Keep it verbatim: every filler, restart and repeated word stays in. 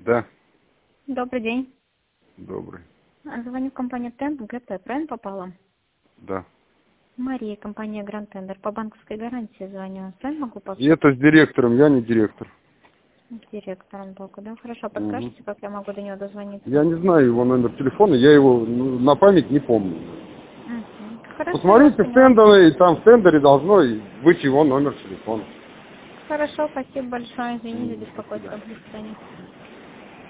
Да. Добрый день. Добрый. Звоню в компанию Темп, ГТ, правильно попала? Да. Мария, компания Гранд Тендер. По банковской гарантии звоню. С вами могу И пообщаться? это с директором, я не директор. С директором только, да? Хорошо, Угу. подскажите, как я могу до него дозвониться? Я не знаю его номер телефона, я его ну, на память не помню. Угу. Хорошо, я вас Посмотрите в поняла. тендере, и там в тендере должно быть его номер телефона. Хорошо, спасибо большое. Извини за М, До беспокойство. свидания. До свидания.